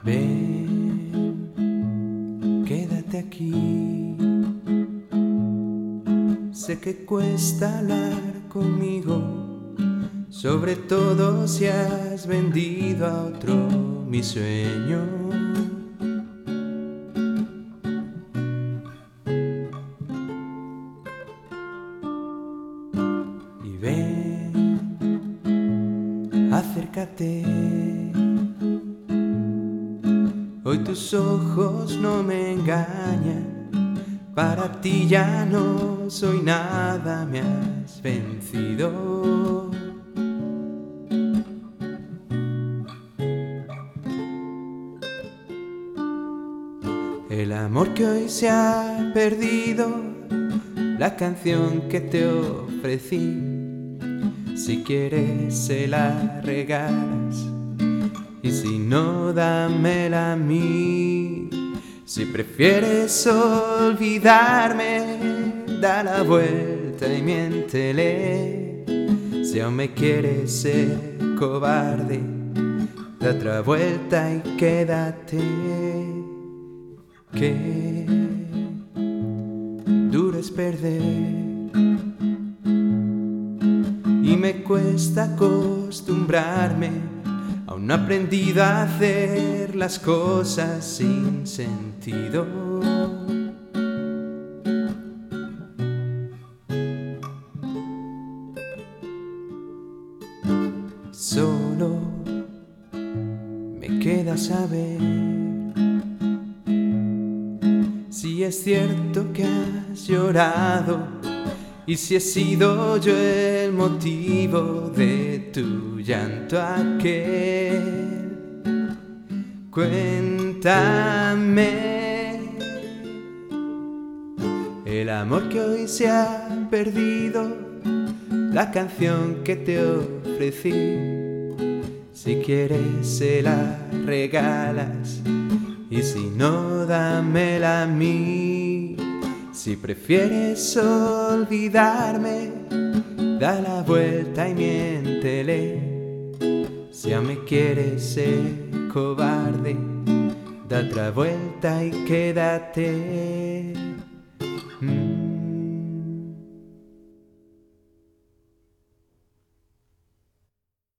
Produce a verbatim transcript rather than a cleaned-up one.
Ven, quédate aquí. Sé que cuesta hablar conmigo, sobre todo si has vendido a otro mi sueño. Y ven, acércate. Hoy tus ojos no me engañan. Para ti ya no soy nada, me has vencido. El amor que hoy se ha perdido, la canción que te ofrecí, si quieres se la regalas, y si no, dámela a mí. Si prefieres olvidarme, da la vuelta y miéntele. Si aún me quieres ser cobarde, da otra vuelta y quédate. Qué duro es perder, y me cuesta acostumbrarme. Aún no he aprendido a hacer las cosas sin sentido. Solo me queda saber si es cierto que has llorado y si he sido yo el motivo de tu llanto aquel. Cuéntame el amor que hoy se ha perdido, la canción que te ofrecí, si quieres se la regalas, y si no, dámela a mí. Si prefieres olvidarme, da la vuelta y miéntele. Si aún me quieres ser cobarde, da otra vuelta y quédate.